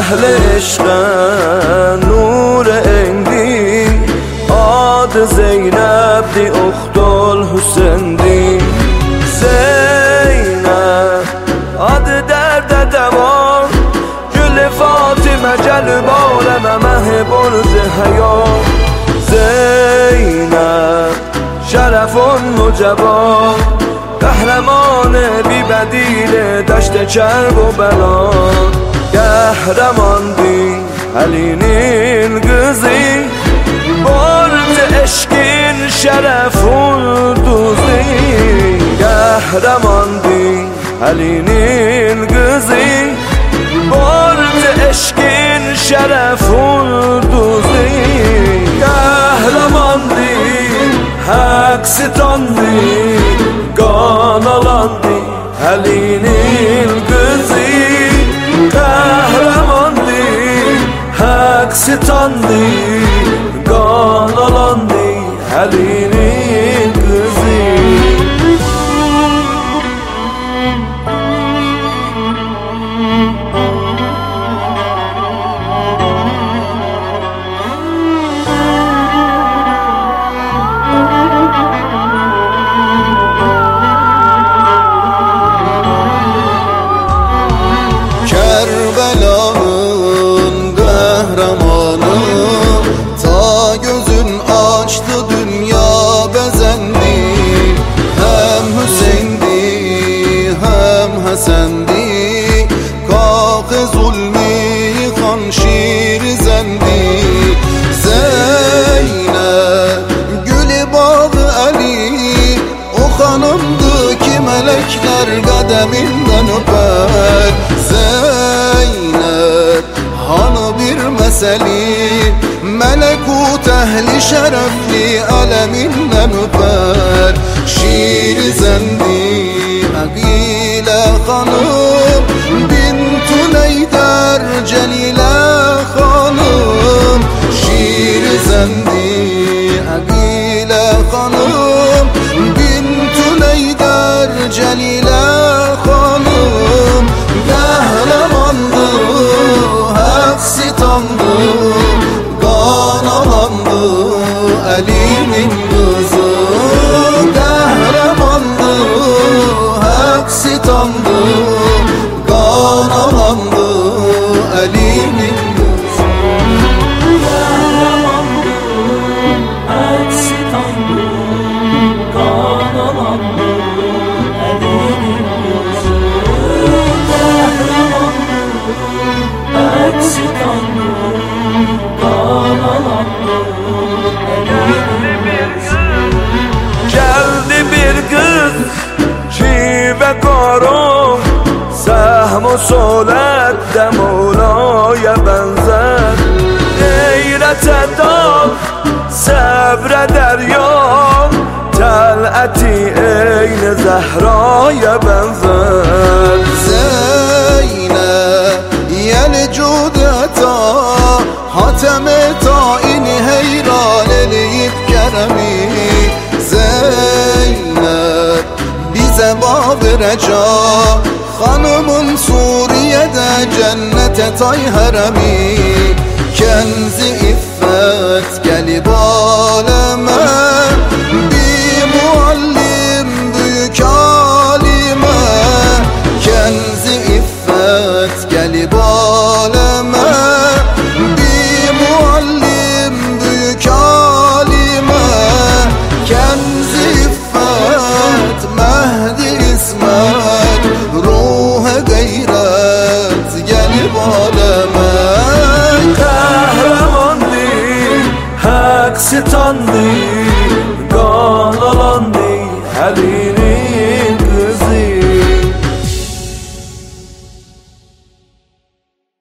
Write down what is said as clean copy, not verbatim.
اهل عشق نور اندی آد زینب دی اخت الحسین دی زینب آد درد دوام گل فاطمه جلب عالم مه برز حیا زینب شرف نجبا قهرمان بی بدیل دشت چرب و بلا قهرمان دی Ali'nin kızı Borç eşkin şereful duzi Kahraman di Ali'nin kızı Borç eşkin şereful duzi Kahraman di Haksitan di Kan alan di Ali'nin kızı Kahraman di Haksitandı, kan alandı Ali'nin kızı Kerbela'nın kahramanı ta gözün açtı dünya bezendi hem Hüseyin'di hem Hasan'di kalkı zulmü yıkan şirizendi Zeynep gülü bağı Ali o hanımdı ki melekler kademinden öper Zeynep hanı bir meseli melekut ehli şerefli aleminden öper Şirizendi Agile hanım Bintül Eyder Celile hanım Şirizendi Agile hanım Bintül Eyder Celile hanım Kahramandı Haksitandı kan alandı Ali'nin kızı Kahramandı Haksitandı kan alandı Ali'nin kızı Kahramandı Haksitandı kan alandı Ali'nin kızı Kahramandı Haksitandı Geldi bir kız şive karım Sehm-u solette Mevla'ya benzer Gayrete dal sebre derya Tel'eti eyni Zehra'ya benzer Zeynep yel cudeta Hatem-i taini heyran eleyip keremi Zeynep bize bağıreca Hanımın Suriye'de cennete tay haremi Kenzi iffet gelip aleme Bir muallim büyük alime Kenzi iffet gelip aleme Bir muallim büyük alime Kenzi iffet Mehdi İsmet Ruhe gayret gelip